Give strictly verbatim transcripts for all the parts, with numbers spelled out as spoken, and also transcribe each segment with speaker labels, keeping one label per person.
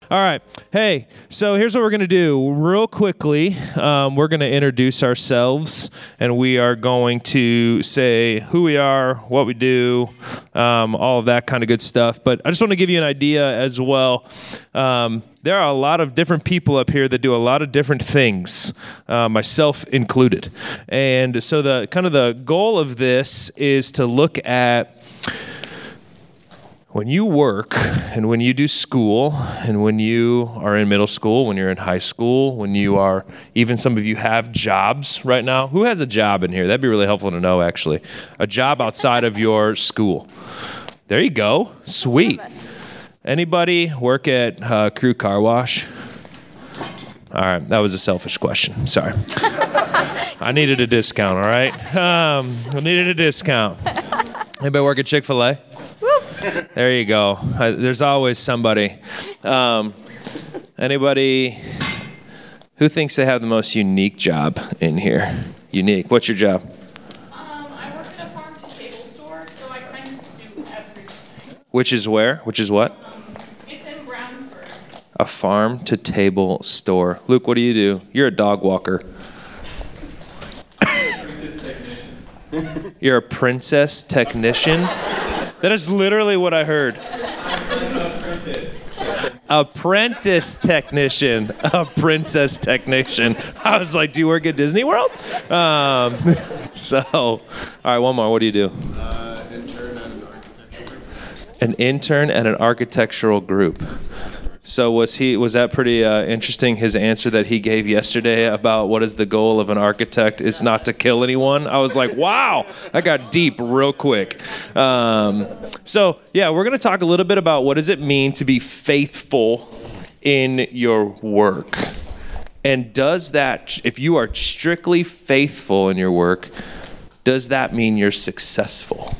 Speaker 1: All right. Hey, so here's what we're going to do. Real quickly, um, we're going to introduce ourselves, and we are going to say who we are, what we do, um, all of that kind of good stuff. But I just want to give you an idea as well. Um, there are a lot of different people up here that do a lot of different things, uh, myself included. And so the kind of the goal of this is to look at when you work and when you do school and when you are in middle school, when you're in high school, when you are, even some of you have jobs right now. Who has a job in here? That'd be really helpful to know, actually. A job outside of your school. There you go. Sweet. Anybody work at uh, Crew Car Wash? All right, that was a selfish question. Sorry. I needed a discount, all right? Um, I needed a discount. Anybody work at Chick-fil-A? There you go. Uh, there's always somebody. Um, anybody who thinks they have the most unique job in here? Unique. What's your job?
Speaker 2: Um, I work at a farm-to-table store, so I kind of do everything.
Speaker 1: Which is where? Which is what?
Speaker 2: Um, it's in Brownsburg.
Speaker 1: A farm-to-table store. Luke, what do you do? You're a dog walker.
Speaker 3: Princess technician.
Speaker 1: You're a princess technician? That is literally what I heard.
Speaker 3: Apprentice.
Speaker 1: Apprentice technician. A princess technician. I was like, do you work at Disney World? Um, so, all right, one more. What do you do?
Speaker 3: Uh, intern at an architectural group.
Speaker 1: An intern at an architectural group. So was he? Was that pretty uh, interesting, his answer that he gave yesterday about what is the goal of an architect is not to kill anyone? I was like, wow, I got deep real quick. Um, so, yeah, we're going to talk a little bit about what does it mean to be faithful in your work. And does that, if you are strictly faithful in your work, does that mean you're successful?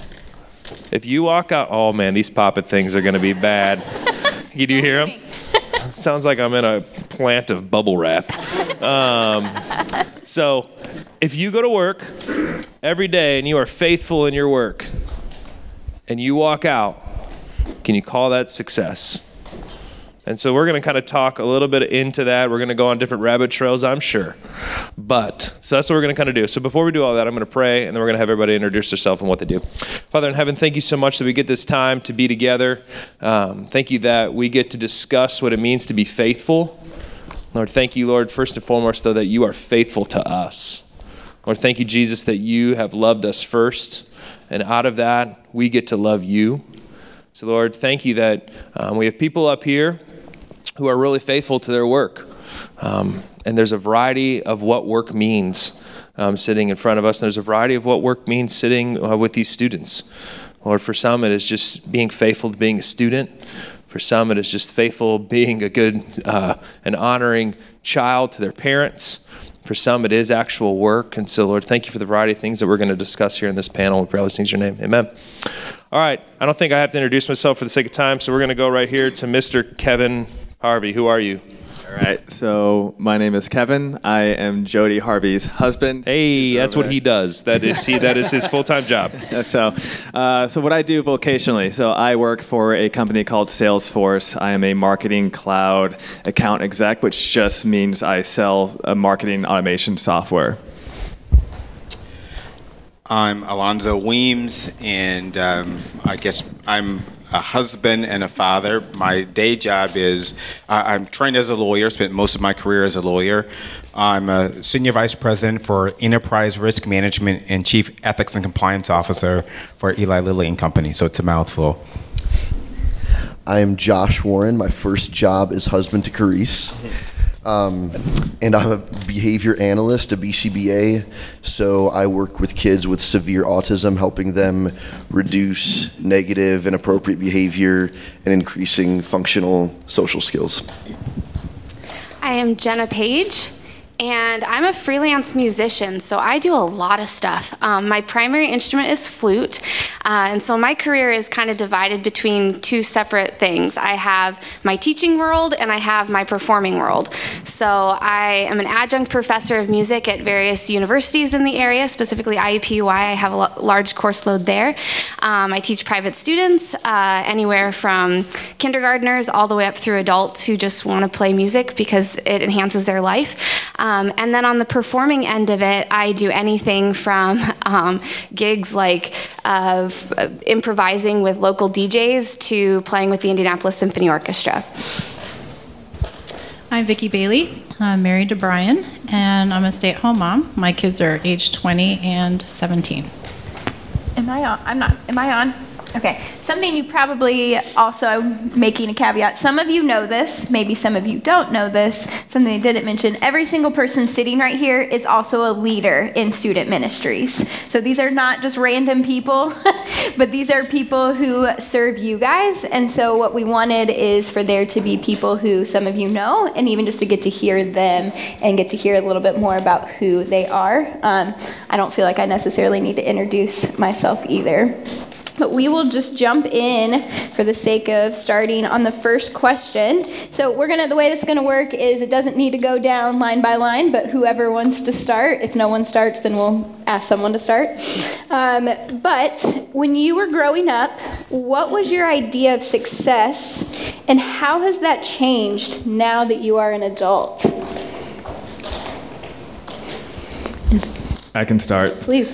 Speaker 1: If you walk out, oh man, these poppet things are going to be bad. Did you hear them? Sounds like I'm in a plant of bubble wrap. Um, so if you go to work every day and you are faithful in your work and you walk out, can you call that success? And so we're going to kind of talk a little bit into that. We're going to go on different rabbit trails, I'm sure. But, so that's what we're going to kind of do. So before we do all that, I'm going to pray, and then we're going to have everybody introduce themselves and what they do. Father in heaven, thank you so much that we get this time to be together. Um, thank you that we get to discuss what it means to be faithful. Lord, thank you, Lord, first and foremost, though, that you are faithful to us. Lord, thank you, Jesus, that you have loved us first, and out of that, we get to love you. So, Lord, thank you that um, we have people up here who are really faithful to their work. Um, and there's a variety of what work means um, sitting in front of us. And there's a variety of what work means sitting uh, with these students. Lord, for some it is just being faithful to being a student. For some it is just faithful being a good uh, and honoring child to their parents. For some it is actual work. And so, Lord, thank you for the variety of things that we're going to discuss here in this panel. We pray all these things in your name. Amen. All right. I don't think I have to introduce myself for the sake of time. So we're going to go right here to Mister Kevin Harvey. Who are you?
Speaker 4: All right, so my name is Kevin. I am Jody Harvey's husband.
Speaker 1: Hey, that's what he does. That is he. That is his full-time job.
Speaker 4: so, uh, so what I do vocationally. So I work for a company called Salesforce. I am a marketing cloud account exec, which just means I sell a marketing automation software.
Speaker 5: I'm Alonzo Weems, and um, I guess I'm a husband and a father. My day job is, uh, I'm trained as a lawyer, spent most of my career as a lawyer. I'm a senior vice president for enterprise risk management and chief ethics and compliance officer for Eli Lilly and Company, so it's a mouthful.
Speaker 6: I am Josh Warren. My first job is husband to Carice. Um, and I'm a behavior analyst, a B C B A, so I work with kids with severe autism, helping them reduce negative, inappropriate behavior and increasing functional social skills.
Speaker 7: I am Jenna Page, and I'm a freelance musician, so I do a lot of stuff. Um, my primary instrument is flute. Uh, and so my career is kind of divided between two separate things. I have my teaching world and I have my performing world. So I am an adjunct professor of music at various universities in the area, specifically I U P U I. I have a lo- large course load there. Um, I teach private students, uh, anywhere from kindergartners all the way up through adults who just want to play music because it enhances their life. Um, and then on the performing end of it, I do anything from um, gigs like uh, improvising with local D Js to playing with the Indianapolis Symphony Orchestra.
Speaker 8: I'm Vicki Bailey. I'm married to Brian, and I'm a stay-at-home mom. My kids are age twenty and seventeen.
Speaker 9: Am I on? I'm not. Am I on? Okay. Something you probably also, making a caveat, some of you know this, maybe some of you don't know this, something I didn't mention. Every single person sitting right here is also a leader in student ministries. So these are not just random people, but these are people who serve you guys. And so what we wanted is for there to be people who some of you know, and even just to get to hear them and get to hear a little bit more about who they are. Um, I don't feel like I necessarily need to introduce myself either. But we will just jump in for the sake of starting on the first question. So we're gonna, the way this is gonna work is it doesn't need to go down line by line, but whoever wants to start, if no one starts, then we'll ask someone to start. Um, but when you were growing up, what was your idea of success, and how has that changed now that you are an adult?
Speaker 4: I can start.
Speaker 9: Please.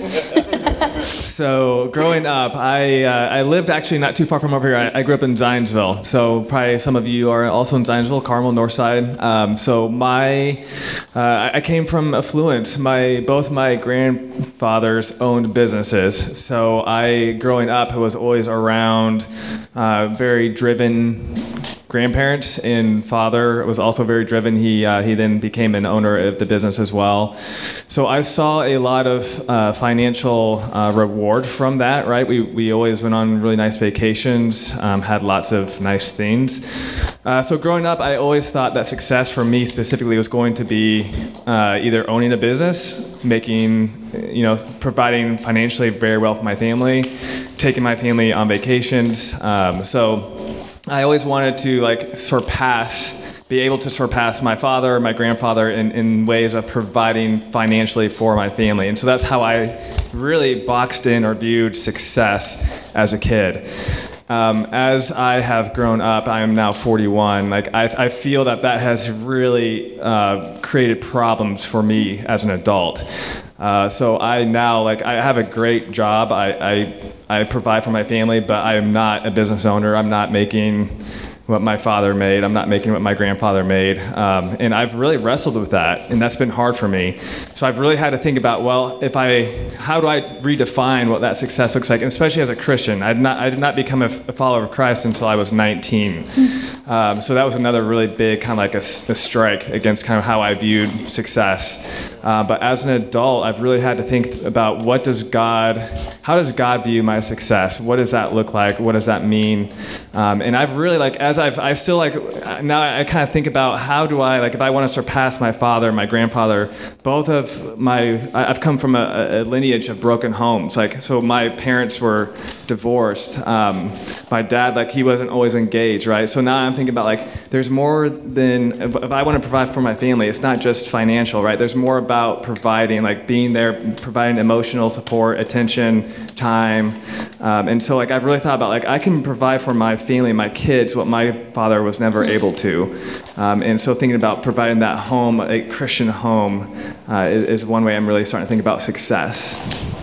Speaker 4: So growing up, I uh, I lived actually not too far from over here. I, I grew up in Zionsville. So probably some of you are also in Zionsville, Carmel, Northside. Um, so my uh, I came from affluence. My both my grandfathers owned businesses. So I growing up was always around uh, very driven grandparents, and father was also very driven. He uh, he then became an owner of the business as well. So I saw a lot of uh, financial uh, reward from that, right? We we always went on really nice vacations, um, had lots of nice things. Uh, so growing up, I always thought that success for me specifically was going to be uh, either owning a business, making, you know, providing financially very well for my family, taking my family on vacations. Um, so I always wanted to like surpass, be able to surpass my father, my grandfather in, in ways of providing financially for my family. And so that's how I really boxed in or viewed success as a kid. Um, as I have grown up, I am now forty-one. Like I, I feel that that has really uh, created problems for me as an adult. Uh, so I now, like, I have a great job. I, I I provide for my family, but I am not a business owner. I'm not making what my father made. I'm not making what my grandfather made. Um, and I've really wrestled with that, and that's been hard for me. So I've really had to think about, well, if I, how do I redefine what that success looks like? And especially as a Christian, I did not, I did not become a, a follower of Christ until I was nineteen. Um, so that was another really big kind of like a, a strike against kind of how I viewed success. Uh, but as an adult, I've really had to think about what does God, how does God view my success? What does that look like? What does that mean? Um, and I've really like, as I've, I still like, now I kind of think about how do I, like if I want to surpass my father, my grandfather, both of my, I've come from a, a lineage of broken homes. Like, so my parents were divorced. Um, my dad, like he wasn't always engaged, right? So now I'm thinking about like, there's more than, if, if I want to provide for my family, it's not just financial, right? There's more about providing, like being there, providing emotional support, attention, time. Um, and so like, I've really thought about like, I can provide for my family, my kids, what my father was never able to. Um, and so thinking about providing that home, a Christian home, uh, is, is one way I'm really starting to think about success.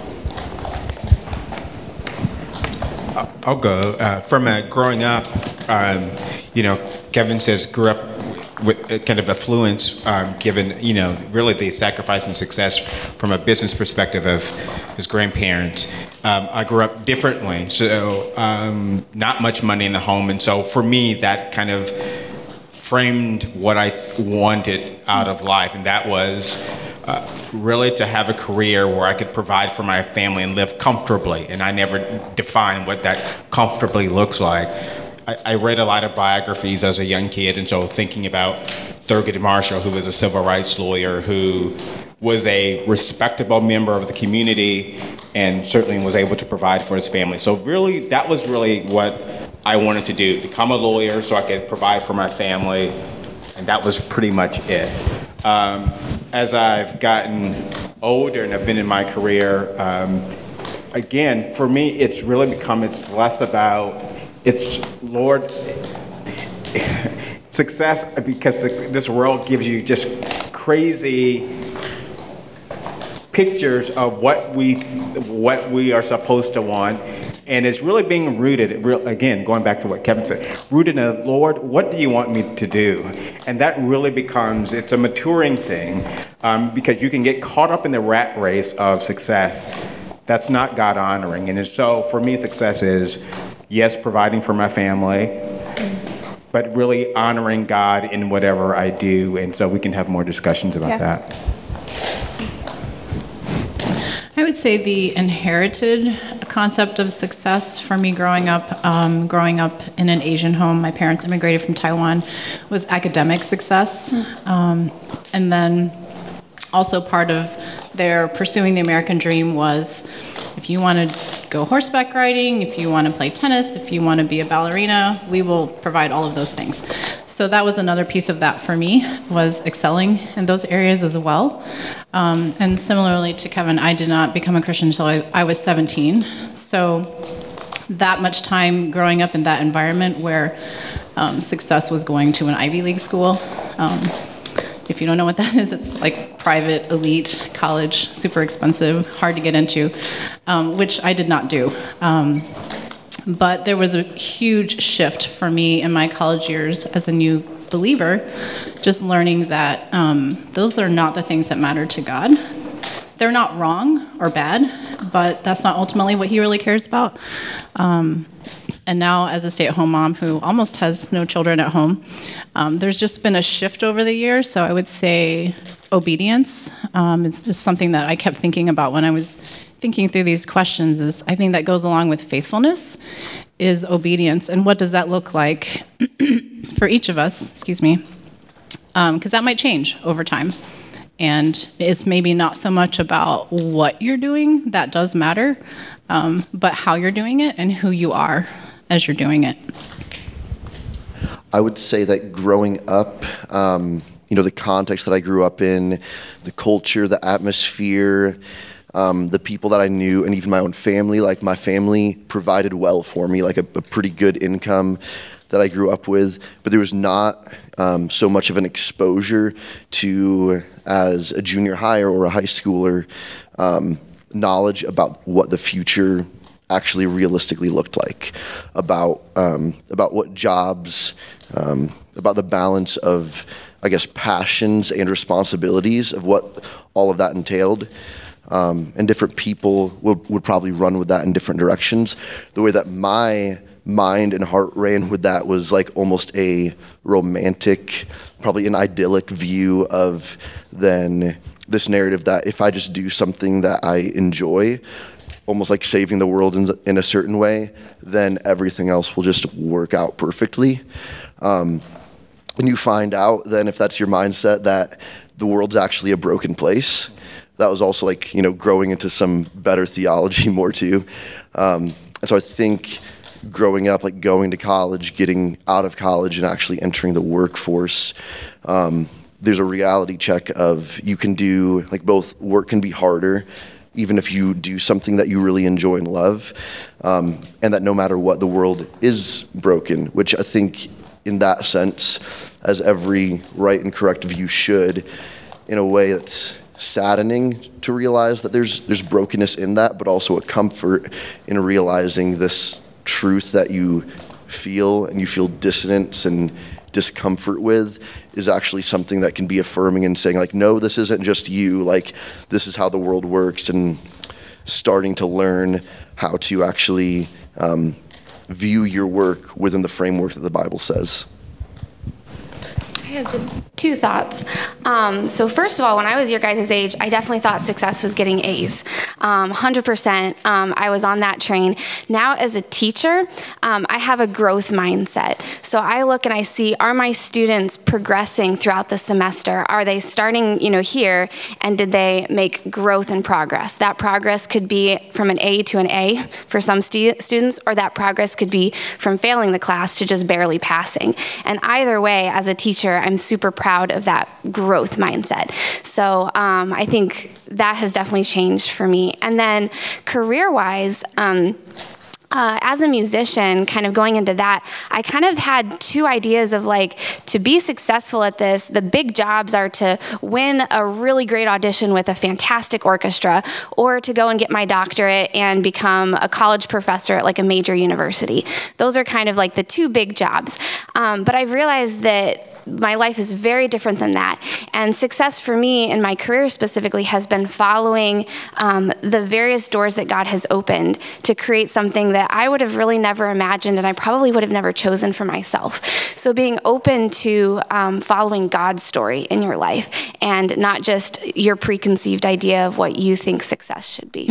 Speaker 5: I'll go. Uh, from uh, growing up, um, you know, Kevin says grew up with a kind of affluence, um, given, you know, really the sacrifice and success from a business perspective of his grandparents. Um, I grew up differently, so um, not much money in the home. And so for me, that kind of framed what I wanted out of life. And that was uh, really to have a career where I could provide for my family and live comfortably. And I never defined what that comfortably looks like. I, I read a lot of biographies as a young kid, and so thinking about Thurgood Marshall, who was a civil rights lawyer who was a respectable member of the community and certainly was able to provide for his family. So really, that was really what I wanted to do, become a lawyer so I could provide for my family, and that was pretty much it. Um, as I've gotten older and I've been in my career, um, again, for me, it's really become, it's less about, it's, Lord, success, because the, this world gives you just crazy pictures of what we what we are supposed to want, and it's really being rooted, again, going back to what Kevin said, rooted in the Lord, what do you want me to do? And that really becomes, it's a maturing thing, um, because you can get caught up in the rat race of success. That's not God honoring. And so for me, success is, yes, providing for my family, but really honoring God in whatever I do. And so we can have more discussions about
Speaker 9: Yeah.
Speaker 5: that.
Speaker 8: I would say the inherited concept of success for me growing up, um, growing up in an Asian home, my parents immigrated from Taiwan, was academic success. Um, and then also part of their pursuing the American dream was if you want to go horseback riding, if you want to play tennis, if you want to be a ballerina, we will provide all of those things. So that was another piece of that for me, was excelling in those areas as well. Um, and similarly to Kevin, I did not become a Christian until I, I was seventeen. So that much time growing up in that environment where um, success was going to an Ivy League school. Um, If you don't know what that is, it's like private, elite college, super expensive, hard to get into, um, which I did not do. Um, but there was a huge shift for me in my college years as a new believer, just learning that um, those are not the things that matter to God. They're not wrong or bad, but that's not ultimately what he really cares about. Um, And now, as a stay-at-home mom who almost has no children at home, um, there's just been a shift over the years. So I would say obedience um, is just something that I kept thinking about when I was thinking through these questions. Is I think that goes along with faithfulness, is obedience, and what does that look like for each of us? Excuse me, because um, that might change over time. And it's maybe not so much about what you're doing, that does matter, um, but how you're doing it and who you are as you're doing it.
Speaker 6: I would say that growing up, um, you know, the context that I grew up in, the culture, the atmosphere, um, the people that I knew, and even my own family, like my family provided well for me, like a, a pretty good income that I grew up with, but there was not um, so much of an exposure to, as a junior higher or a high schooler, um, knowledge about what the future actually realistically looked like, about um, about what jobs, um, about the balance of, I guess, passions and responsibilities of what all of that entailed. Um, and different people would, would probably run with that in different directions. The way that my mind and heart ran with that was like almost a romantic, probably an idyllic view of then this narrative that if I just do something that I enjoy, almost like saving the world in, in a certain way, then everything else will just work out perfectly. Um, and you find out then, if that's your mindset, that the world's actually a broken place. That was also like, you know, growing into some better theology more too. Um, and so I think growing up, like going to college, getting out of college and actually entering the workforce, um, there's a reality check of you can do, like both work can be harder, even if you do something that you really enjoy and love, um, and that no matter what, the world is broken, which I think in that sense, as every right and correct view should, in a way it's saddening to realize that there's there's brokenness in that, but also a comfort in realizing this truth that you feel and you feel dissonance and discomfort with is actually something that can be affirming and saying like, no, this isn't just you, like this is how the world works, and starting to learn how to actually um, view your work within the framework that the Bible says.
Speaker 7: I have just two thoughts. Um, so first of all, when I was your guys' age, I definitely thought success was getting A's. Um, one hundred percent. Um, I was on that train. Now as a teacher, um, I have a growth mindset. So I look and I see, are my students progressing throughout the semester? Are they starting, you know, here, and did they make growth and progress? That progress could be from an A to an A for some stu- students, or that progress could be from failing the class to just barely passing. And either way, as a teacher, I'm super proud of that growth mindset. So um, I think that has definitely changed for me. And then career-wise, um, Uh, as a musician, kind of going into that, I kind of had two ideas of like, to be successful at this, the big jobs are to win a really great audition with a fantastic orchestra, or to go and get my doctorate and become a college professor at like a major university. Those are kind of like the two big jobs. Um, but I've realized that my life is very different than that. And success for me in my career specifically has been following um, the various doors that God has opened to create something that I would have really never imagined, and I probably would have never chosen for myself. So being open to um, following God's story in your life, and not just your preconceived idea of what you think success should be.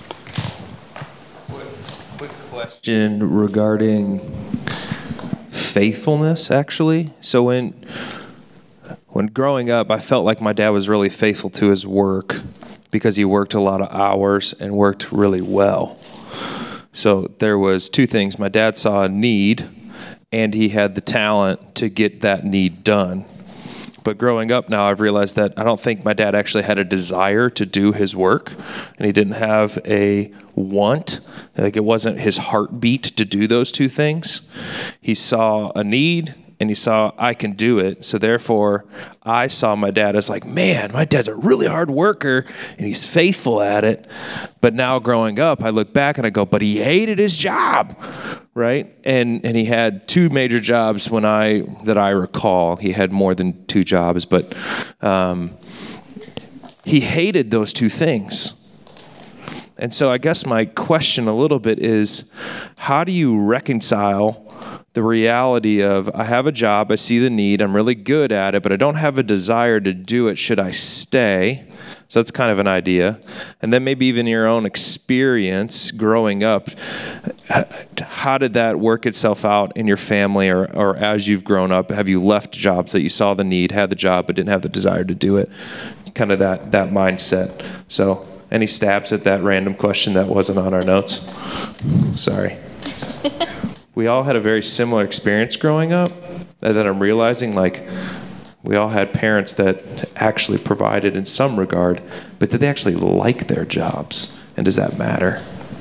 Speaker 1: Quick question regarding faithfulness, actually. So when when growing up, I felt like my dad was really faithful to his work because he worked a lot of hours and worked really well. So there was two things. My dad saw a need, and he had the talent to get that need done. But growing up now, I've realized that I don't think my dad actually had a desire to do his work, and he didn't have a want. Like, it wasn't his heartbeat to do those two things. He saw a need, and he saw, I can do it. So therefore, I saw my dad as like, man, my dad's a really hard worker, and he's faithful at it. But now growing up, I look back and I go, but he hated his job, right? And and he had two major jobs when I that I recall. He had more than two jobs, but um, he hated those two things. And so I guess my question a little bit is, how do you reconcile the reality of, I have a job, I see the need, I'm really good at it, but I don't have a desire to do it. Should I stay? So that's kind of an idea. And then maybe even your own experience growing up, how did that work itself out in your family, or, or as you've grown up? Have you left jobs that you saw the need, had the job, but didn't have the desire to do it? Kind of that, that mindset. So any stabs at that random question that wasn't on our notes? Sorry. We all had a very similar experience growing up, and then I'm realizing, like, we all had parents that actually provided in some regard, but did they actually like their jobs? And does that matter?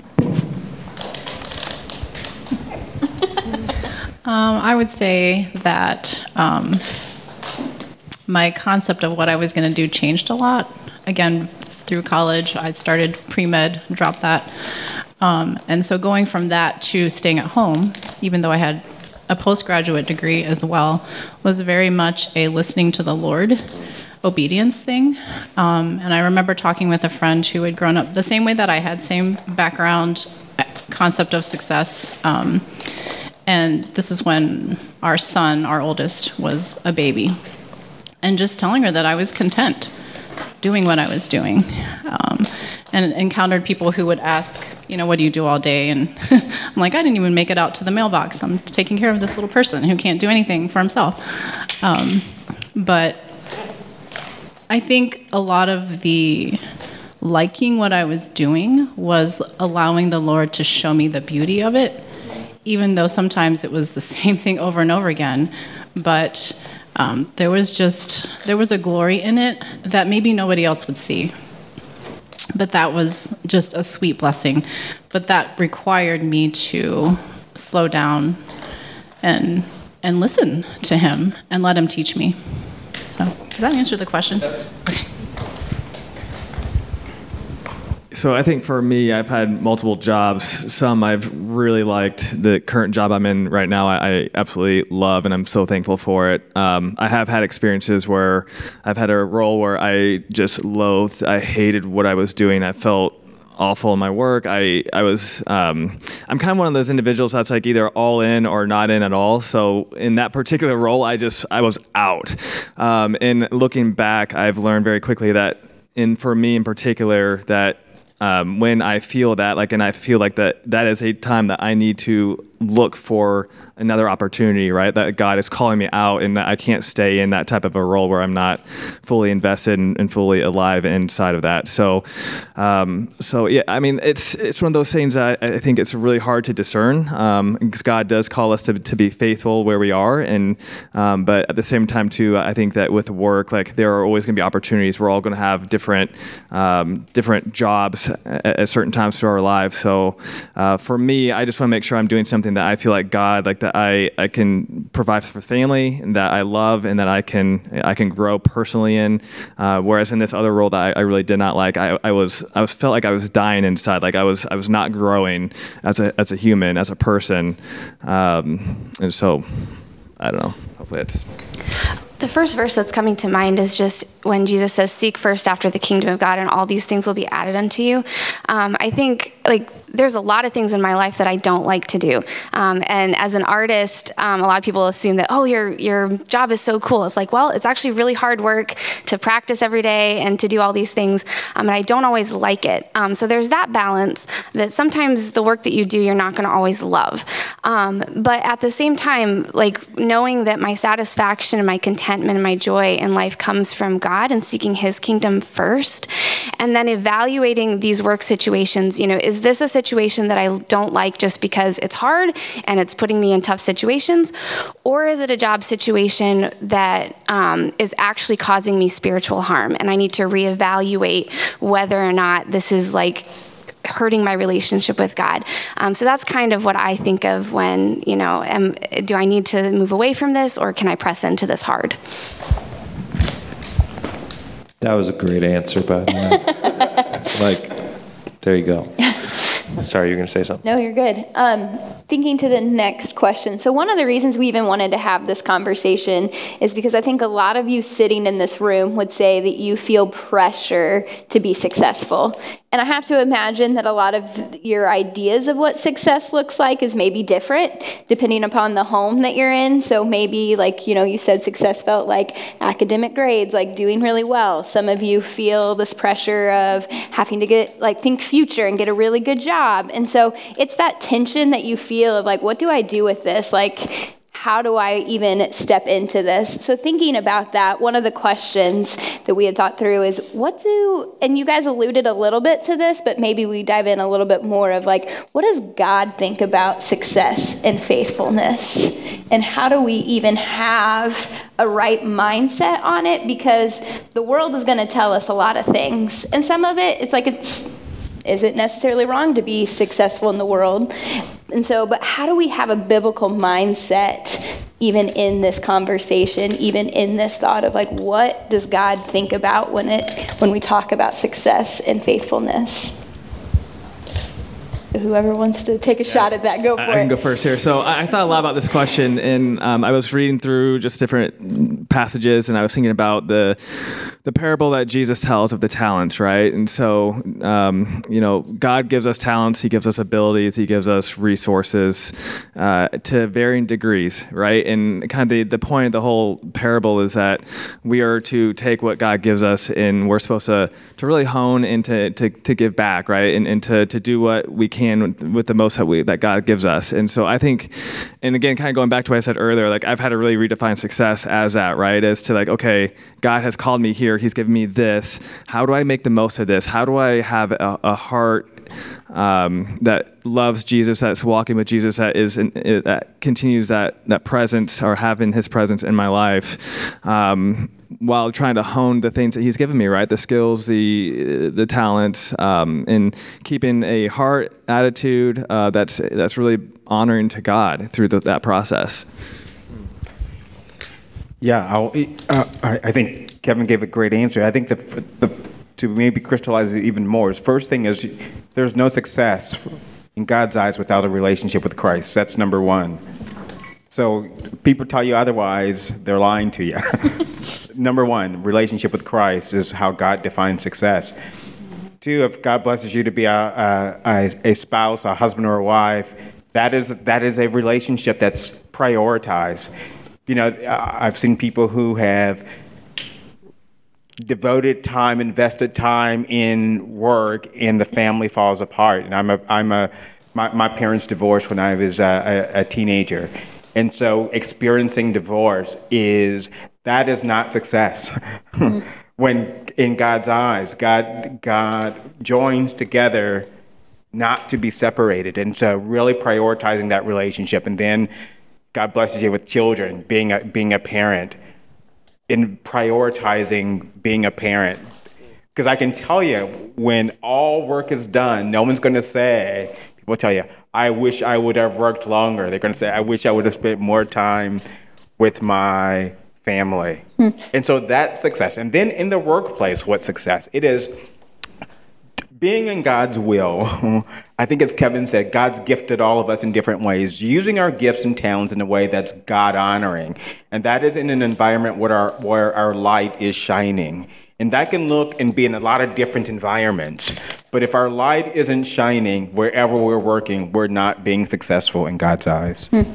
Speaker 8: Um, I would say that um, my concept of what I was going to do changed a lot. Again, through college, I started pre-med, dropped that. Um, and so going from that to staying at home, even though I had a postgraduate degree as well, was very much a listening to the Lord obedience thing. Um, and I remember talking with a friend who had grown up the same way that I had, same background, concept of success. Um, and this is when our son, our oldest, was a baby. And just telling her that I was content doing what I was doing. Um, and encountered people who would ask, you know, what do you do all day? And I'm like, I didn't even make it out to the mailbox. I'm taking care of this little person who can't do anything for himself. Um, but I think a lot of the liking what I was doing was allowing the Lord to show me the beauty of it, even though sometimes it was the same thing over and over again. But um, there was just, there was a glory in it that maybe nobody else would see. But that was just a sweet blessing. But that required me to slow down and and listen to him and let him teach me. So, does that answer the question? Okay.
Speaker 4: So I think for me, I've had multiple jobs. Some I've really liked. The current job I'm in right now, I, I absolutely love, and I'm so thankful for it. Um, I have had experiences where I've had a role where I just loathed, I hated what I was doing. I felt awful in my work. I I was um, I'm kind of one of those individuals that's like either all in or not in at all. So in that particular role, I just I was out. Um, and looking back, I've learned very quickly that, in for me in particular, that um, when I feel that, like, and I feel like that that is a time that I need to look for another opportunity, right? That God is calling me out, and that I can't stay in that type of a role where I'm not fully invested and, and fully alive inside of that. So, um, so yeah, I mean, it's it's one of those things that I, I think it's really hard to discern, um, because God does call us to to be faithful where we are, and um, but at the same time too, I think that with work, like, there are always going to be opportunities. We're all going to have different um, different jobs at, at certain times through our lives. So, uh, for me, I just want to make sure I'm doing something that I feel like God, like that I, I can provide for family, and that I love, and that I can I can grow personally in. Uh, whereas in this other role that I, I really did not like, I, I was I was felt like I was dying inside, like I was I was not growing as a as a human, as a person, um, and so I don't know. Hopefully it's.
Speaker 7: The first verse that's coming to mind is just when Jesus says, "Seek first after the kingdom of God, and all these things will be added unto you." Um, I think, like, there's a lot of things in my life that I don't like to do. Um, and as an artist, um, a lot of people assume that, oh, your your job is so cool. It's like, well, it's actually really hard work to practice every day and to do all these things. Um, and I don't always like it. Um, so there's that balance that sometimes the work that you do, you're not going to always love. Um, but at the same time, like, knowing that my satisfaction and my contentment and my joy in life comes from God and seeking his kingdom first, and then evaluating these work situations, you know, is this a situation that I don't like just because it's hard and it's putting me in tough situations, or is it a job situation that um, is actually causing me spiritual harm, and I need to reevaluate whether or not this is, like, hurting my relationship with God. Um, so that's kind of what I think of when, you know, am, do I need to move away from this, or can I press into this hard?
Speaker 1: That was a great answer, by the way. Like, there you go. Sorry, you were going to say something.
Speaker 9: No, you're good. Um, thinking to the next question. So one of the reasons we even wanted to have this conversation is because I think a lot of you sitting in this room would say that you feel pressure to be successful. And I have to imagine that a lot of your ideas of what success looks like is maybe different depending upon the home that you're in. So maybe, like, you know, you said success felt like academic grades, like doing really well. Some of you feel this pressure of having to get, like, think future and get a really good job. And so it's that tension that you feel of, like, what do I do with this? Like, how do I even step into this? So thinking about that, one of the questions that we had thought through is, what do, and you guys alluded a little bit to this, but maybe we dive in a little bit more of, like, what does God think about success and faithfulness? And how do we even have a right mindset on it? Because the world is going to tell us a lot of things. And some of it, it's like, it's, is it necessarily wrong to be successful in the world? And so, but how do we have a biblical mindset even in this conversation, even in this thought of, like, what does God think about when it when we talk about success and faithfulness? So whoever wants to take a shot at that, go for
Speaker 4: I,
Speaker 9: it.
Speaker 4: I can go first here. So I, I thought a lot about this question, and um, I was reading through just different passages, and I was thinking about the the parable that Jesus tells of the talents, right? And so, um, you know, God gives us talents, he gives us abilities, he gives us resources uh, to varying degrees, right? And kind of the, the point of the whole parable is that we are to take what God gives us, and we're supposed to, to really hone and to, to, to give back, right? And, and to, to do what we can with, with the most that we that God gives us. And so I think, and again, kind of going back to what I said earlier, like, I've had to really redefine success as that, right? As to, like, okay, God has called me here, he's given me this. How do I make the most of this? How do I have a, a heart um, that loves Jesus, that's walking with Jesus, that is in, that continues that that presence, or having his presence in my life, um, while trying to hone the things that he's given me, right? The skills, the the talents, um, and keeping a heart attitude uh, that's that's really honoring to God through the, that process.
Speaker 5: Yeah, I'll, uh, I, I think Kevin gave a great answer. I think the, the to maybe crystallize it even more, is first thing is there's no success in God's eyes without a relationship with Christ. That's number one. So people tell you otherwise, they're lying to you. Number one, relationship with Christ is how God defines success. Two, if God blesses you to be a, a, a spouse, a husband or a wife, that is that is a relationship that's prioritized. You know, I've seen people who have devoted time, invested time in work, and the family falls apart. And I'm a I'm a my, my parents divorced when I was a, a, a teenager, and so experiencing divorce is that is not success. Mm-hmm. When in God's eyes, God God joins together not to be separated. And so really prioritizing that relationship. And then God blesses you with children, being a, being a parent, in prioritizing being a parent. Because I can tell you, when all work is done, no one's going to say, people tell you, I wish I would have worked longer. They're going to say, I wish I would have spent more time with my family. Hmm. And so that's success. And then in the workplace, what's success? It is being in God's will. I think as Kevin said, God's gifted all of us in different ways, using our gifts and talents in a way that's God-honoring. And that is in an environment where our, where our light is shining. And that can look and be in a lot of different environments. But if our light isn't shining wherever we're working, we're not being successful in God's eyes. Hmm.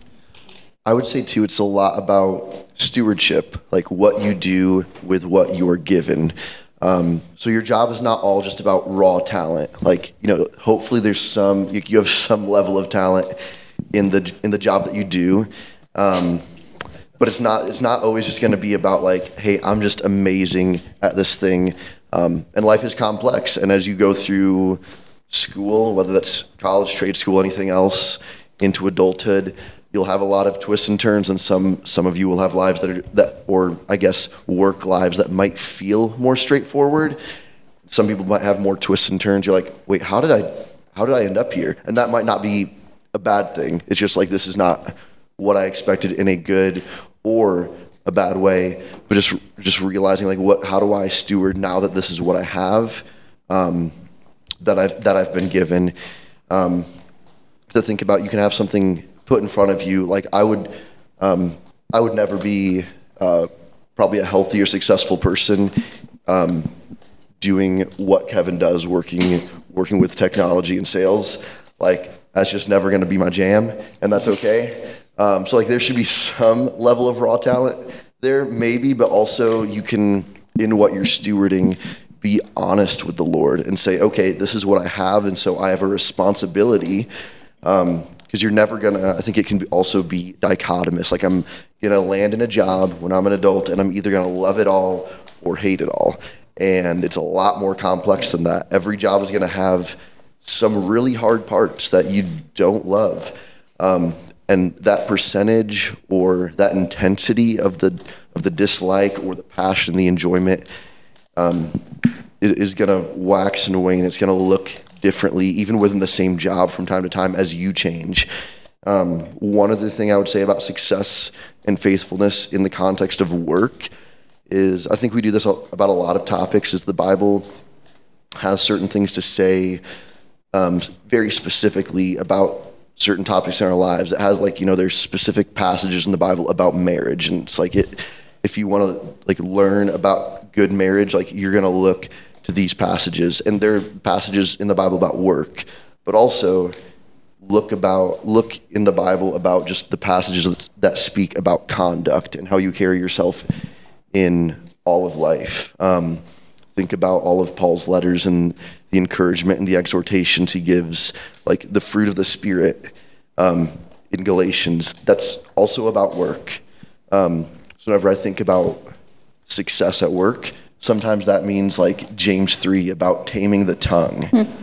Speaker 6: I would say, too, it's a lot about stewardship, like what you do with what you're given. Um, so your job is not all just about raw talent. Like, you know, hopefully there's some, you, you have some level of talent in the in the job that you do. Um, but it's not it's not always just going to be about like, hey, I'm just amazing at this thing. Um, and life is complex. And as you go through school, whether that's college, trade school, anything else, into adulthood, you'll have a lot of twists and turns, and some some of you will have lives that are that, or I guess work lives that might feel more straightforward. Some people might have more twists and turns. You're like, wait, how did I how did I end up here? And that might not be a bad thing. It's just like, this is not what I expected in a good or a bad way. But just just realizing like, what how do I steward now that this is what I have, um, that I've that I've been given. Um, to think about, you can have something put in front of you. Like I would, um, I would never be uh, probably a healthy or successful person um, doing what Kevin does, working working with technology and sales. Like that's just never going to be my jam, and that's okay. Um, so like there should be some level of raw talent there, maybe, but also you can, in what you're stewarding, be honest with the Lord and say, okay, this is what I have, and so I have a responsibility. Um, Because you're never gonna, I think it can be also be dichotomous. Like I'm gonna land in a job when I'm an adult and I'm either gonna love it all or hate it all. And it's a lot more complex than that. Every job is gonna have some really hard parts that you don't love. Um, and that percentage or that intensity of the of the dislike or the passion, the enjoyment, um, is, is gonna wax and wane. It's gonna look differently, even within the same job from time to time as you change. Um, one other thing I would say about success and faithfulness in the context of work is, I think we do this about a lot of topics, is the Bible has certain things to say um, very specifically about certain topics in our lives. It has like, you know, there's specific passages in the Bible about marriage, and it's like, it, if you want to like learn about good marriage, like you're going to look to these passages, and there are passages in the Bible about work, but also look about look in the Bible about just the passages that speak about conduct and how you carry yourself in all of life. Um, think about all of Paul's letters and the encouragement and the exhortations he gives, like the fruit of the Spirit um, in Galatians. That's also about work. Um, so whenever I think about success at work, sometimes that means like James three about taming the tongue,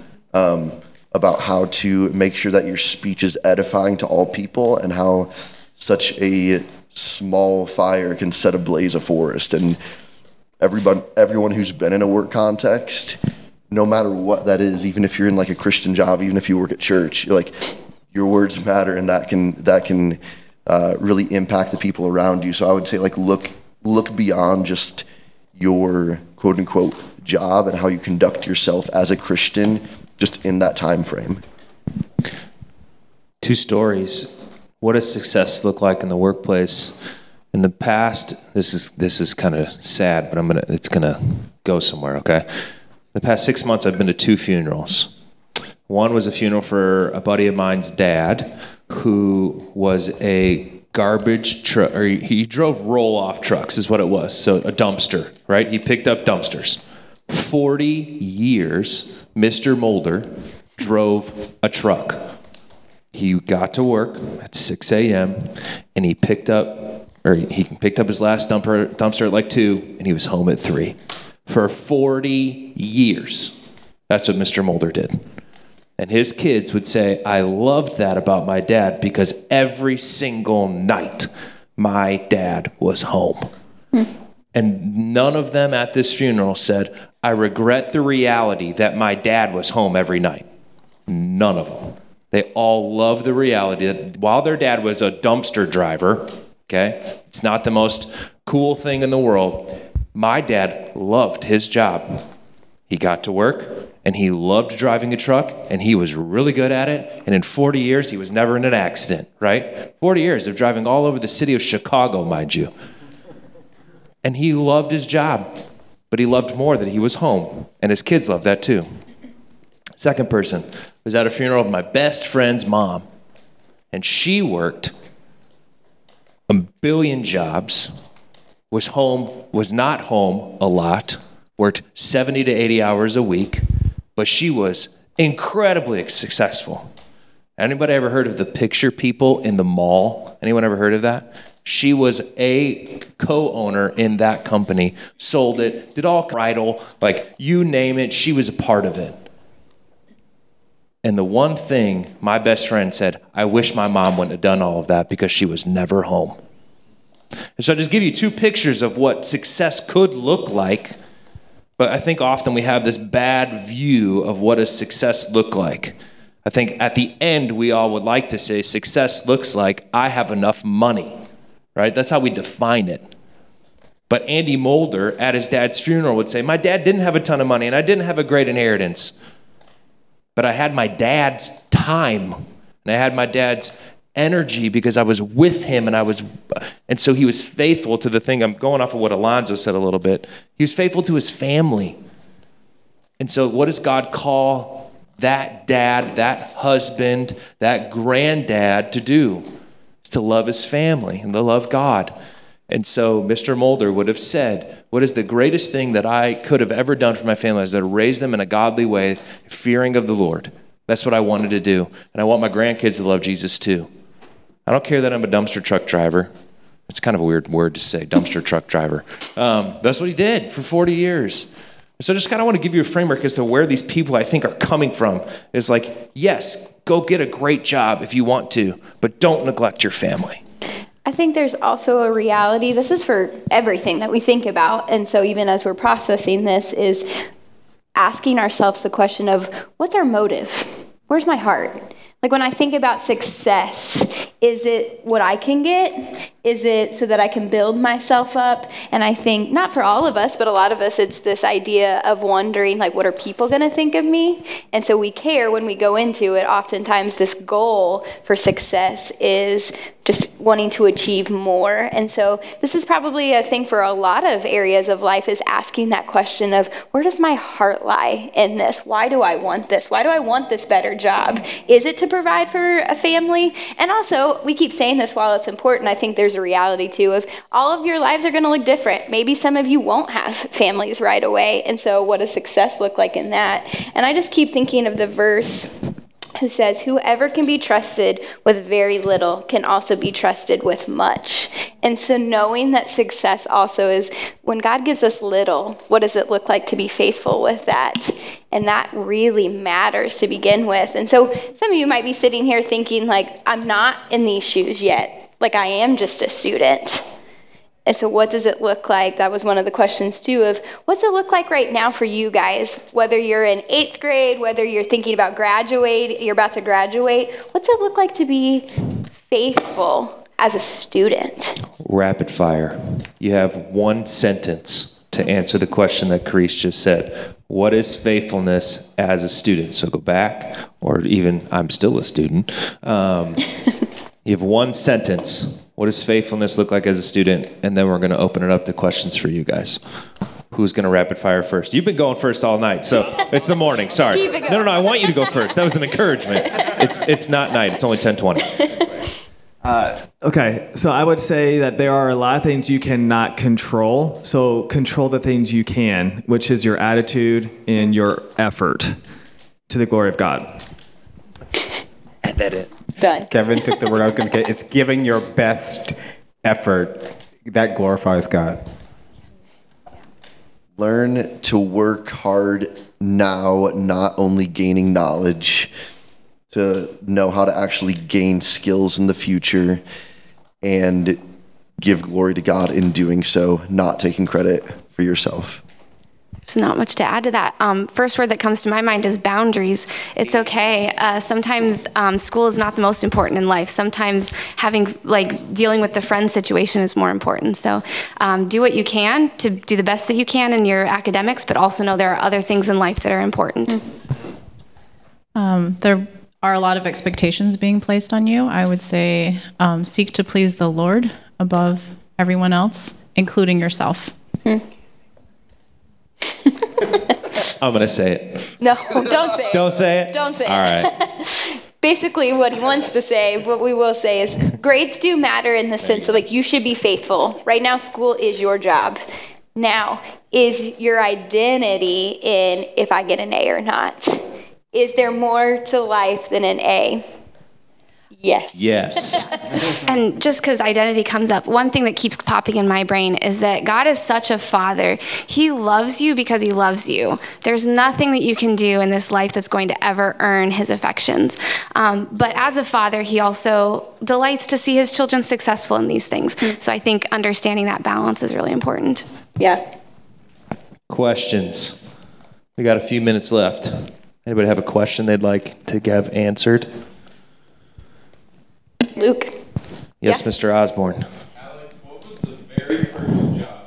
Speaker 6: um, about how to make sure that your speech is edifying to all people, and how such a small fire can set ablaze a forest. And everybody, everyone who's been in a work context, no matter what that is, even if you're in like a Christian job, even if you work at church, you're like, your words matter, and that can that can uh, really impact the people around you. So I would say like look look beyond just your quote unquote job and how you conduct yourself as a Christian just in that time frame.
Speaker 1: Two stories. What does success look like in the workplace? In the past, this is this is kind of sad, but I'm gonna it's gonna go somewhere, okay? The past six months, I've been to two funerals. One was a funeral for a buddy of mine's dad, who was a garbage truck, or he, he drove roll-off trucks is what it was. So a dumpster, right? He picked up dumpsters. forty years, Mister Mulder drove a truck. He got to work at six a.m. and he picked up, or he picked up his last dumper, dumpster at like two, and he was home at three. For forty years, that's what Mister Mulder did. And his kids would say, I loved that about my dad because every single night my dad was home. Hmm. And none of them at this funeral said, I regret the reality that my dad was home every night. None of them. They all love the reality that while their dad was a dumpster driver, okay, it's not the most cool thing in the world, my dad loved his job. He got to work, and he loved driving a truck, and he was really good at it, and in forty years, he was never in an accident, right? forty years of driving all over the city of Chicago, mind you. And he loved his job, but he loved more that he was home, and his kids loved that too. Second person was at a funeral of my best friend's mom, and she worked a billion jobs, was home, was not home a lot, worked seventy to eighty hours a week, but she was incredibly successful. Anybody ever heard of the picture people in the mall? Anyone ever heard of that? She was a co-owner in that company, sold it, did all bridal, like you name it, she was a part of it. And the one thing my best friend said, I wish my mom wouldn't have done all of that because she was never home. And so I just give you two pictures of what success could look like. But I think often we have this bad view of what does success look like. I think at the end, we all would like to say success looks like I have enough money, right? That's how we define it. But Andy Mulder at his dad's funeral would say, my dad didn't have a ton of money and I didn't have a great inheritance, but I had my dad's time and I had my dad's energy because I was with him and I was, and so he was faithful to the thing. I'm going off of what Alonzo said a little bit. He was faithful to his family. And so what does God call that dad, that husband, that granddad to do? It's to love his family and to love God. And so Mister Mulder would have said, what is the greatest thing that I could have ever done for my family is to raise them in a godly way, fearing of the Lord. That's what I wanted to do. And I want my grandkids to love Jesus too. I don't care that I'm a dumpster truck driver. It's kind of a weird word to say, dumpster truck driver. Um, that's what he did for forty years. So I just kind of want to give you a framework as to where these people I think are coming from. Is like, yes, go get a great job if you want to, but don't neglect your family.
Speaker 9: I think there's also a reality, this is for everything that we think about, and so even as we're processing this, is asking ourselves the question of, what's our motive? Where's my heart? Like when I think about success, is it what I can get? Is it so that I can build myself up? And I think, not for all of us, but a lot of us, it's this idea of wondering, like, what are people going to think of me? And so we care when we go into it. Oftentimes this goal for success is just wanting to achieve more. And so this is probably a thing for a lot of areas of life, is asking that question of, where does my heart lie in this? Why do I want this? Why do I want this better job? Is it to provide for a family? And also, we keep saying this while it's important, I think there's a reality too of all of your lives are going to look different. Maybe some of you won't have families right away. And so what does success look like in that? And I just keep thinking of the verse who says, whoever can be trusted with very little can also be trusted with much. And so knowing that success also is, when God gives us little, what does it look like to be faithful with that? And that really matters to begin with. And so some of you might be sitting here thinking, like, I'm not in these shoes yet. Like, I am just a student. And so what does it look like? That was one of the questions too, of what's it look like right now for you guys? Whether you're in eighth grade, whether you're thinking about graduate, you're about to graduate, what's it look like to be faithful as a student?
Speaker 1: Rapid fire. You have one sentence to answer the question that Carice just said. What is faithfulness as a student? So go back, or even I'm still a student. Um, you have one sentence. What does faithfulness look like as a student? And then we're going to open it up to questions for you guys. who's going to rapid fire first. You've been going first all night, so it's the morning. Sorry.
Speaker 9: Keep it going.
Speaker 1: No, no, no. I want you to go first. That was an encouragement. It's it's not night. It's only ten twenty.
Speaker 4: Uh, okay, so I would say that there are a lot of things you cannot control. So control the things you can, which is your attitude and your effort to the glory of God.
Speaker 1: And that it.
Speaker 9: Done.
Speaker 5: Kevin took the word I was going to get. It's giving your best effort. That glorifies God.
Speaker 6: Learn to work hard now, not only gaining knowledge, to know how to actually gain skills in the future and give glory to God in doing so, not taking credit for yourself.
Speaker 7: There's not much to add to that. Um, first word that comes to my mind is boundaries. It's okay. Uh, sometimes um, school is not the most important in life. Sometimes having, like, dealing with the friend situation is more important. So um, do what you can to do the best that you can in your academics, but also know there are other things in life that are important.
Speaker 8: Um, there are a lot of expectations being placed on you. I would say um, seek to please the Lord above everyone else, including yourself.
Speaker 9: Hmm.
Speaker 1: I'm going to say it.
Speaker 9: No, don't say it.
Speaker 1: Don't say it?
Speaker 9: Don't say
Speaker 1: All
Speaker 9: it.
Speaker 1: right.
Speaker 9: Basically, what he wants to say, what we will say is grades do matter in the sense of, like, you should be faithful. Right now, school is your job. Now, is your identity in if I get an A or not? Is there more to life than an A? Yes.
Speaker 1: Yes.
Speaker 7: And just because identity comes up, one thing that keeps popping in my brain is that God is such a father. He loves you because he loves you. There's nothing that you can do in this life that's going to ever earn his affections. Um, but as a father, he also delights to see his children successful in these things. Mm-hmm. So I think understanding that balance is really important.
Speaker 9: Yeah.
Speaker 1: Questions? We got a few minutes left. Anybody have a question they'd like to have answered?
Speaker 9: Luke.
Speaker 1: Yes,
Speaker 9: Yeah.
Speaker 1: Mister Osborne.
Speaker 3: Alex, what was the very first job?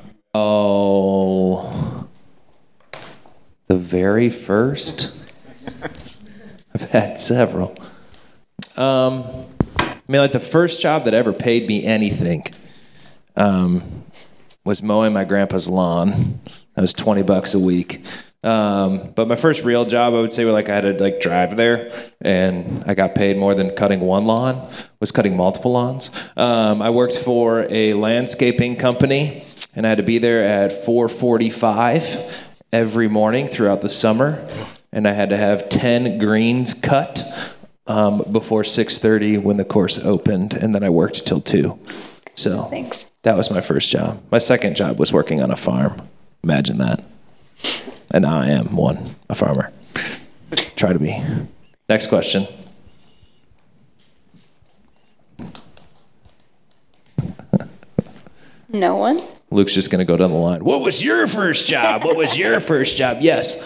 Speaker 1: Oh, the very first? I've had several. Um, I mean, like the first job that ever paid me anything um, was mowing my grandpa's lawn. That was twenty bucks a week. Um, but my first real job, I would say, like I had to like drive there, and I got paid more than cutting one lawn. Was cutting multiple lawns. Um, I worked for a landscaping company, and I had to be there at four forty-five every morning throughout the summer, and I had to have ten greens cut um, before six thirty when the course opened, and then I worked till two. So
Speaker 9: Thanks.
Speaker 1: That was my first job. My second job was working on a farm. Imagine that. And I am one, a farmer. Try to be. Next question.
Speaker 9: No one?
Speaker 1: Luke's just going to go down the line. What was your first job? What was your first job? Yes.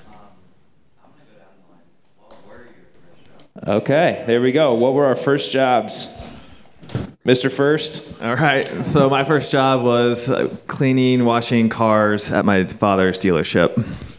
Speaker 1: Okay, there we go. What were our first jobs? Mister First?
Speaker 4: All right. So my first job was uh, cleaning, washing cars at my father's dealership.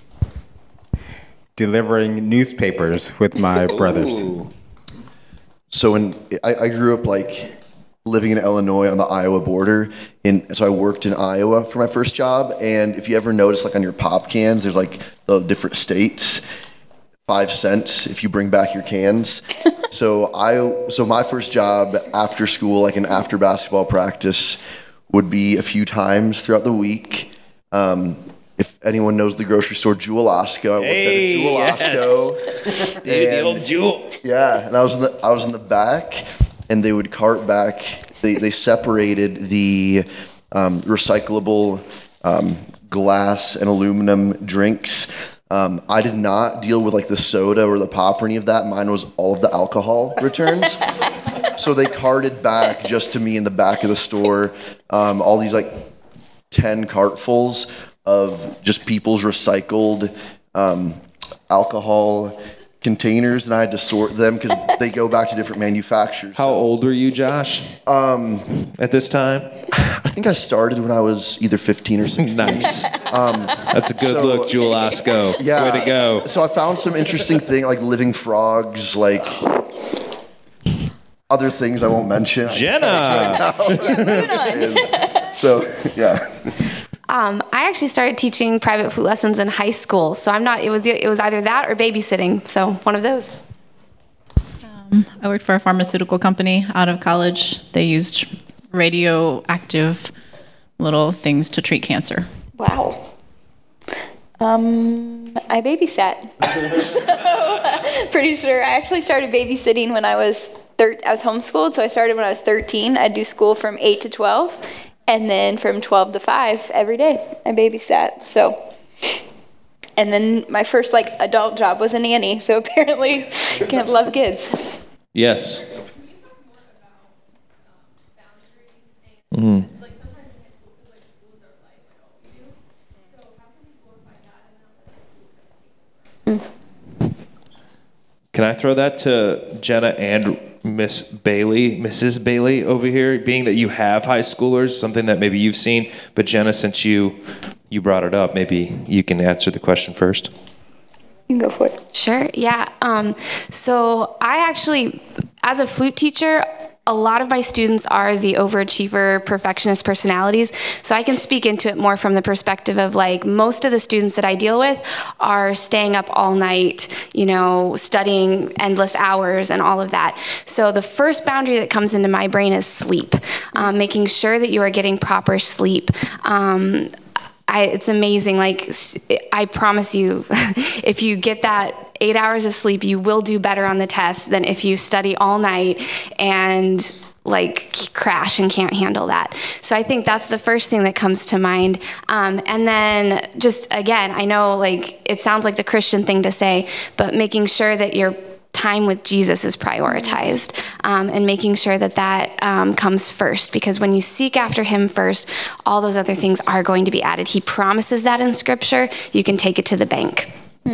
Speaker 5: Delivering newspapers with my brothers.
Speaker 1: Ooh.
Speaker 6: So when I, I grew up like living in Illinois on the Iowa border, and so I worked in Iowa for my first job. And if you ever notice, like on your pop cans, there's like the different states. Five cents if you bring back your cans. so I, so my first job after school, like an after basketball practice, would be a few times throughout the week. Um, if anyone knows the grocery store Jewel Osco, I worked
Speaker 1: Hey,
Speaker 6: at a Jewel
Speaker 1: yes.
Speaker 6: Osco.
Speaker 1: The, the
Speaker 6: And-
Speaker 1: old jewel.
Speaker 6: Yeah, and I was in the I was in the back, and they would cart back. They they separated the um, recyclable um, glass and aluminum drinks. Um, I did not deal with like the soda or the pop or any of that. Mine was all of the alcohol returns. So they carted back just to me in the back of the store um, all these like ten cartfuls of just people's recycled um, alcohol containers, and I had to sort them because they go back to different manufacturers.
Speaker 1: How old were you, Josh? Um, at this time?
Speaker 6: I think I started when I was either fifteen or sixteen.
Speaker 1: Nice. Um, That's a good
Speaker 6: so-
Speaker 1: look, Jewel Osco.
Speaker 6: Yeah.
Speaker 1: Way to go.
Speaker 6: So I found some interesting thing like living frogs, like other things I won't mention.
Speaker 1: Jenna.
Speaker 6: And so yeah.
Speaker 7: Um, I actually started teaching private flute lessons in high school, so I'm not. It was it was either that or babysitting. So one of those.
Speaker 8: Um, I worked for a pharmaceutical company out of college. They used radioactive little things to treat cancer.
Speaker 9: Wow. Um, I babysat. So, pretty sure. I actually started babysitting when I was thir- I was homeschooled, so I started when I was thirteen. I'd do school from eight to twelve, and then from twelve to five every day, I babysat. So, and then my first like adult job was a nanny. So apparently, can't love kids.
Speaker 1: Yes. Mm. Can I throw that to Jenna and Miss Bailey, Missus Bailey over here, being that you have high schoolers, something that maybe you've seen, but Jenna, since you you brought it up, maybe you can answer the question first.
Speaker 9: You can go for it.
Speaker 7: Sure, yeah. Um, so I actually, as a flute teacher, a lot of my students are the overachiever, perfectionist personalities. So I can speak into it more from the perspective of like most of the students that I deal with are staying up all night, you know, studying endless hours and all of that. So the first boundary that comes into my brain is sleep, um, making sure that you are getting proper sleep. Um, I, it's amazing. Like, I promise you, if you get that eight hours of sleep, you will do better on the test than if you study all night and like crash and can't handle that. So I think that's the first thing that comes to mind. Um, and then just, again, I know like it sounds like the Christian thing to say, but making sure that you're time with Jesus is prioritized, um, and making sure that that um, comes first, because when you seek after him first, all those other things are going to be added. He promises that in Scripture. You can take it to the bank.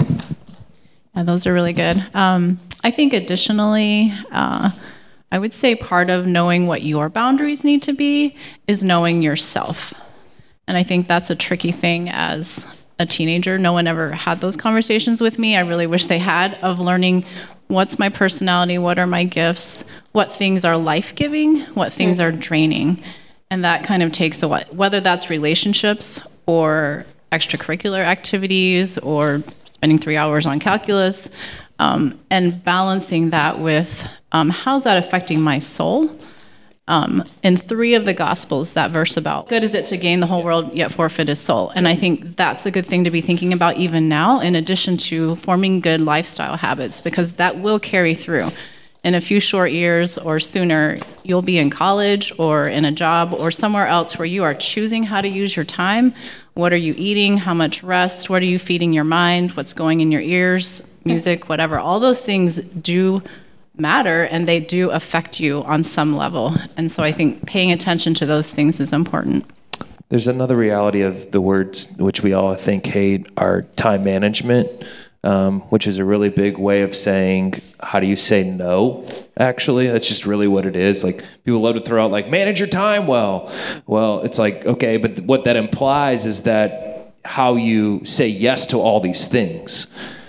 Speaker 8: Yeah, those are really good. Um, I think additionally, uh, I would say part of knowing what your boundaries need to be is knowing yourself. And I think that's a tricky thing as a teenager. No one ever had those conversations with me. I really wish they had, of learning what's my personality, what are my gifts, what things are life-giving, what things are draining. And that kind of takes a while, whether that's relationships or extracurricular activities or spending three hours on calculus, um, and balancing that with um, how's that affecting my soul? Um, in three of the Gospels, that verse about good is it to gain the whole world yet forfeit his soul. And I think that's a good thing to be thinking about even now, in addition to forming good lifestyle habits, because that will carry through. In a few short years or sooner, you'll be in college or in a job or somewhere else where you are choosing how to use your time. What are you eating? How much rest? What are you feeding your mind? What's going in your ears? Music, whatever. All those things do matter, and they do affect you on some level. And so I think paying attention to those things is important.
Speaker 1: There's another reality of the words which we all, I think, hate, are time management, um, which is a really big way of saying, how do you say no? Actually, that's just really what it is. Like, people love to throw out, like, manage your time well. Well, it's like, okay, but what that implies is that how you say yes to all these things.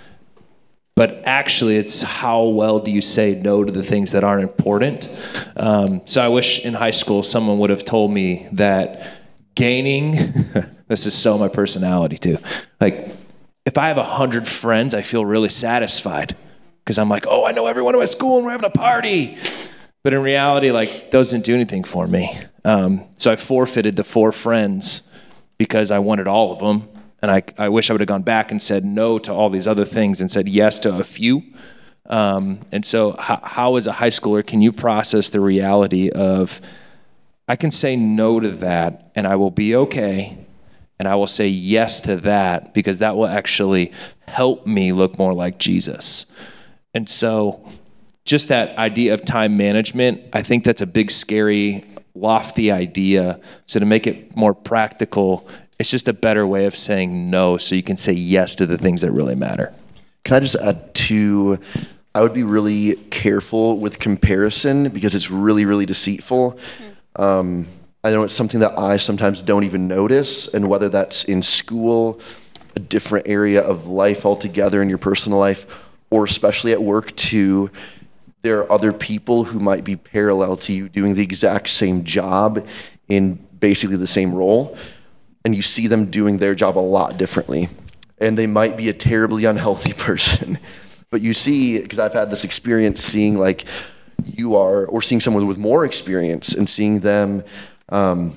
Speaker 1: But actually, it's how well do you say no to the things that aren't important. Um, so I wish in high school someone would have told me that gaining, this is so my personality too. Like, if I have a hundred friends, I feel really satisfied because I'm like, oh, I know everyone at my school and we're having a party. But in reality, like, those didn't do anything for me. Um, so I forfeited the four friends because I wanted all of them. And I, I wish I would have gone back and said no to all these other things and said yes to a few. Um, and so how, how as a high schooler can you process the reality of, I can say no to that and I will be okay, and I will say yes to that because that will actually help me look more like Jesus. And so just that idea of time management, I think that's a big, scary, lofty idea. So to make it more practical, it's just a better way of saying no so you can say yes to the things that really matter.
Speaker 6: Can I just add to, I would be really careful with comparison because it's really, really deceitful. Mm. Um, I know it's something that I sometimes don't even notice, and whether that's in school, a different area of life altogether in your personal life, or especially at work too, there are other people who might be parallel to you doing the exact same job in basically the same role. and you see them doing their job a lot differently. And they might be a terribly unhealthy person. But you see, because I've had this experience seeing like you are, or seeing someone with more experience and seeing them um,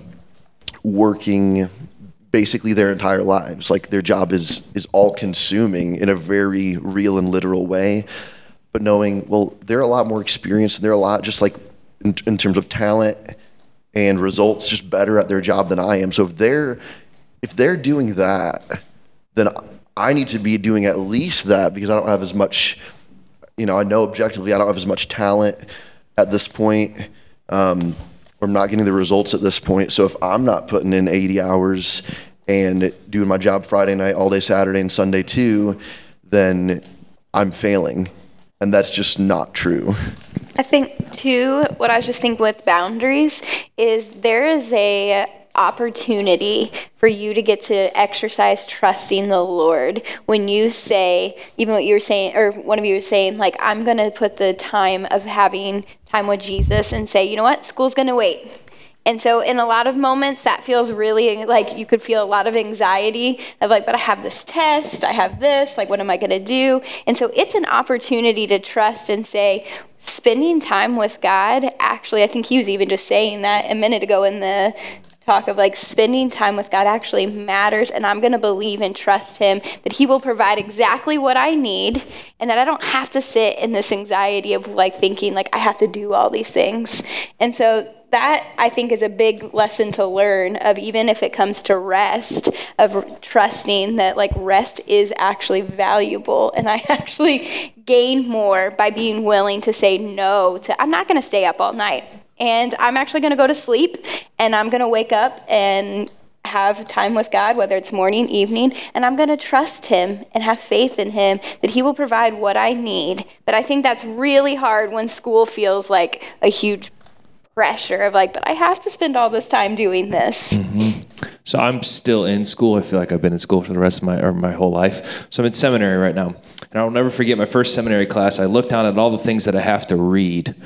Speaker 6: working basically their entire lives. Like their job is is all consuming in a very real and literal way. But knowing, well, they're a lot more experienced and they're a lot just like in, in terms of talent and results, just better at their job than I am. So if they're if they're doing that, then I need to be doing at least that, because I don't have as much, you know, I know objectively I don't have as much talent at this point, um, or I'm not getting the results at this point. So if I'm not putting in eighty hours and doing my job Friday night, all day Saturday and Sunday too, then I'm failing. And that's just not true.
Speaker 9: I think too, what I was just thinking with boundaries is there is a opportunity for you to get to exercise trusting the Lord when you say, even what you were saying, or one of you was saying, like, I'm going to put the time of having time with Jesus and say, you know what, school's going to wait. And so in a lot of moments, that feels really like you could feel a lot of anxiety of like, but I have this test, I have this, like, what am I going to do? And so it's an opportunity to trust and say, spending time with God, actually, I think he was even just saying that a minute ago in the talk of like spending time with God actually matters, and I'm going to believe and trust him that he will provide exactly what I need, and that I don't have to sit in this anxiety of like thinking like I have to do all these things. And so that, I think, is a big lesson to learn of, even if it comes to rest, of trusting that like rest is actually valuable, and I actually gain more by being willing to say no to, I'm not going to stay up all night. And I'm actually going to go to sleep, and I'm going to wake up and have time with God, whether it's morning, evening, and I'm going to trust him and have faith in him that he will provide what I need. But I think that's really hard when school feels like a huge pressure of like, but I have to spend all this time doing this.
Speaker 1: Mm-hmm. So I'm still in school. I feel like I've been in school for the rest of my or my whole life. So I'm in seminary right now. And I'll never forget my first seminary class. I looked down at all the things that I have to read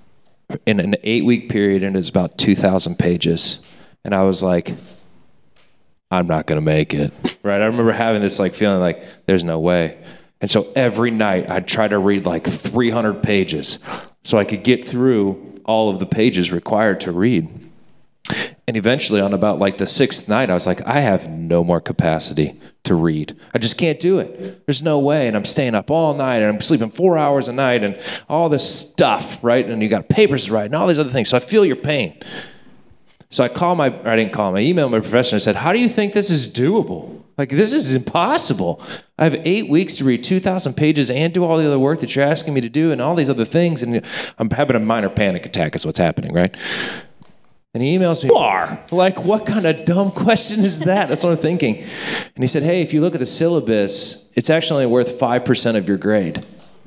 Speaker 1: in an eight-week period, and it's about two thousand pages. And I was like, I'm not going to make it, right? I remember having this like feeling like there's no way. And so every night I'd try to read like three hundred pages so I could get through all of the pages required to read. And eventually on about like the sixth night, I was like, I have no more capacity to read. I just can't do it. There's no way. And I'm staying up all night, and I'm sleeping four hours a night, and all this stuff, right? And you got papers to write and all these other things. So I feel your pain. So I called my, or I didn't call him, I emailed my professor and said, how do you think this is doable? Like, this is impossible. I have eight weeks to read two thousand pages and do all the other work that you're asking me to do and all these other things. And I'm having a minor panic attack is what's happening, right? And he emails me, Bar, like, what kind of dumb question is that? That's what I'm thinking. And he said, hey, if you look at the syllabus, it's actually only worth five percent of your grade.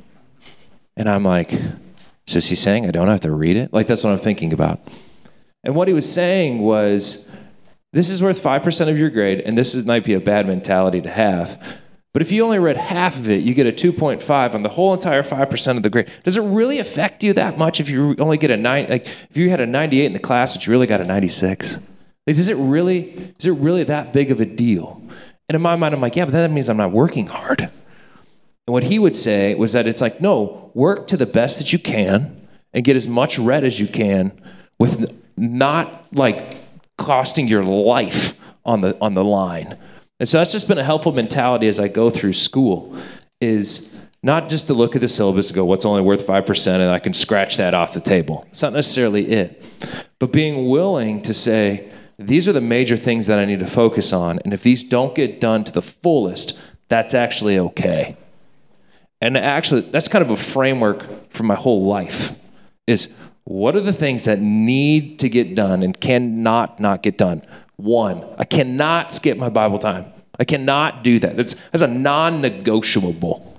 Speaker 1: And I'm like, so is he saying I don't have to read it? Like, that's what I'm thinking about. And what he was saying was, this is worth five percent of your grade, and this is, might be a bad mentality to have. But if you only read half of it, you get a two point five on the whole entire five percent of the grade. Does it really affect you that much if you only get a nine? Like, if you had a ninety-eight in the class, but you really got a ninety-six? Like, is it really, is it really that big of a deal? And in my mind, I'm like, yeah, but that means I'm not working hard. And what he would say was that it's like, no, work to the best that you can and get as much read as you can with not like costing your life on the on the line. And so that's just been a helpful mentality as I go through school, is not just to look at the syllabus and go, what's only worth five percent, and I can scratch that off the table. It's not necessarily it. But being willing to say, these are the major things that I need to focus on, and if these don't get done to the fullest, that's actually okay. And actually, that's kind of a framework for my whole life, is what are the things that need to get done and cannot not get done? One, I cannot skip my Bible time. I cannot do that. That's, that's a non-negotiable.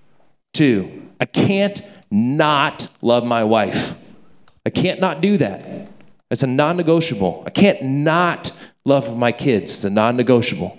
Speaker 1: Two, I can't not love my wife. I can't not do that. That's a non-negotiable. I can't not love my kids. It's a non-negotiable.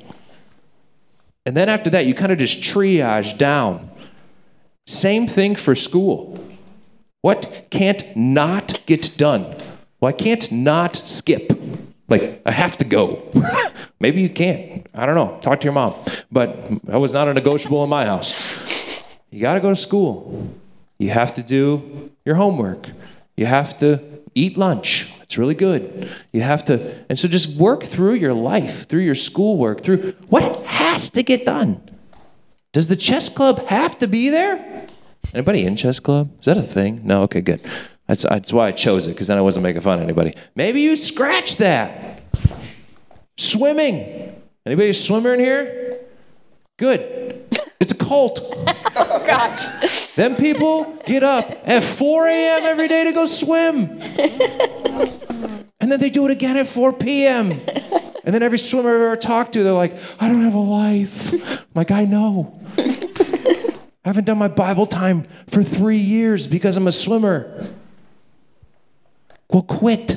Speaker 1: And then after that, you kind of just triage down. Same thing for school. What can't not get done? Well, I can't not skip Like, I have to go. Maybe you can't. I don't know. Talk to your mom. But that was not a negotiable in my house. You got to go to school. You have to do your homework. You have to eat lunch. It's really good. You have to, and so just work through your life, through your schoolwork, through what has to get done. Does the chess club have to be there? Anybody in chess club? Is that a thing? No? Okay, good. That's, that's why I chose it, because then I wasn't making fun of anybody. Maybe you scratch that. Swimming. Anybody a swimmer in here? Good. It's a cult.
Speaker 9: Oh, gosh.
Speaker 1: Them people get up at four a.m. every day to go swim. And then they do it again at four p.m. And then every swimmer I've ever talked to, they're like, I don't have a life. I'm like, I know. I haven't done my Bible time for three years because I'm a swimmer. Well, quit.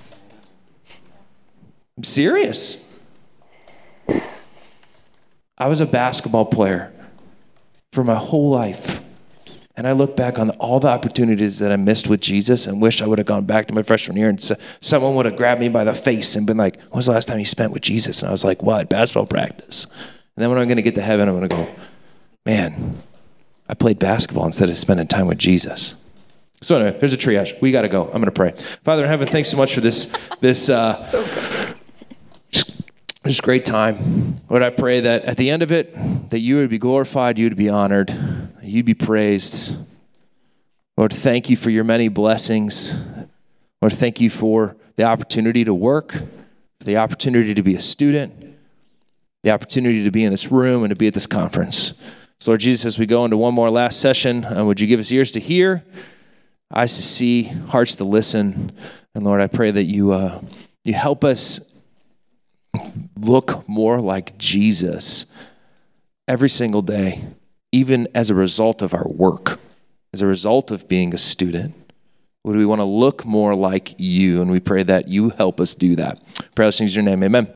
Speaker 1: I'm serious. I was a basketball player for my whole life. And I look back on all the opportunities that I missed with Jesus and wish I would have gone back to my freshman year and so, someone would have grabbed me by the face and been like, when was the last time you spent with Jesus? And I was like, what? Basketball practice. And then when I'm going to get to heaven, I'm going to go, man, I played basketball instead of spending time with Jesus. So anyway, here's a triage. We got to go. I'm going to pray. Father in heaven, thanks so much for this, this uh, so just, just great time. Lord, I pray that at the end of it, that you would be glorified, you would be honored, you'd be praised. Lord, thank you for your many blessings. Lord, thank you for the opportunity to work, for the opportunity to be a student, the opportunity to be in this room and to be at this conference. So Lord Jesus, as we go into one more last session, uh, would you give us ears to hear, eyes to see, hearts to listen. And Lord, I pray that you uh, you help us look more like Jesus every single day, even as a result of our work, as a result of being a student. Would we want to look more like you? And we pray that you help us do that. Pray these things in your name. Amen.